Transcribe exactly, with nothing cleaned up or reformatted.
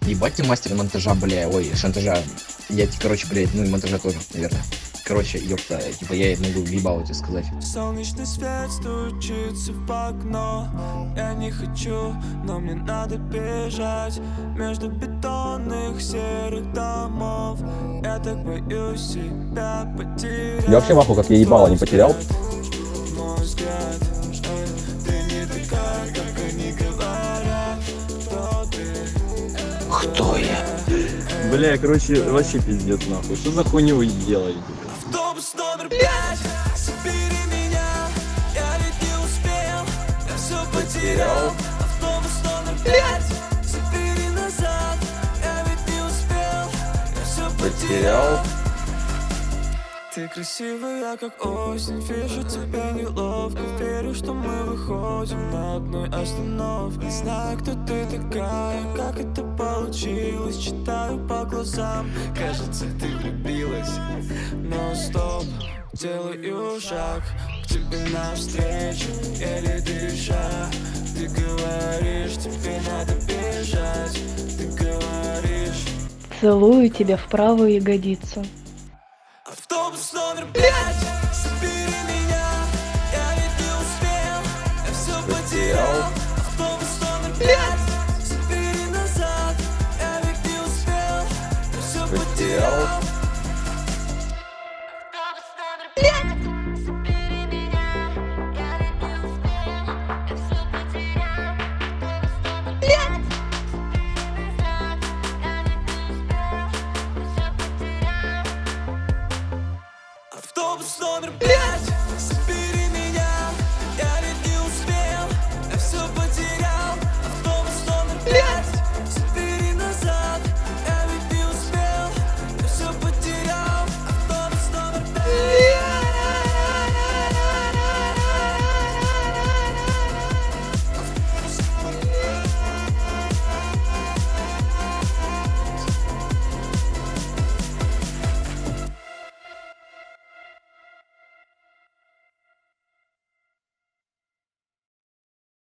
Ебать ты мастер монтажа, бля, ой, шантажа. Я, короче, блядь, ну и монтажа тоже, наверное. Короче, ёпта, типа я могу въебало тебе сказать. Солнечный свет стучится в окно. Я не хочу, но мне надо бежать между бетонных серых домов. Я так боюсь себя потерять. Я вообще в ахуе, как я ебало не потерял. Мой взгляд, э, ты не такая, как они говорят. Кто ты? Кто я? Бля, короче, вообще пиздец нахуй. Что за хуйню вы делаете? Автобус номер пять, забери меня. Я ведь не успел, я все потерял. Автобус номер пять, забери назад. Я ведь не успел, я все потерял. Ты красивая, как осень, вижу тебе неловко. Верю, что мы выходим на одной остановке. Не знаю, кто ты такая, как это получилось. Читаю по глазам, кажется, ты влюбилась. Но стоп, делаю шаг к тебе навстречу, еле дыша. Ты говоришь, тебе надо бежать. Ты говоришь, Целую тебя в правую ягодицу. автобус номер пять.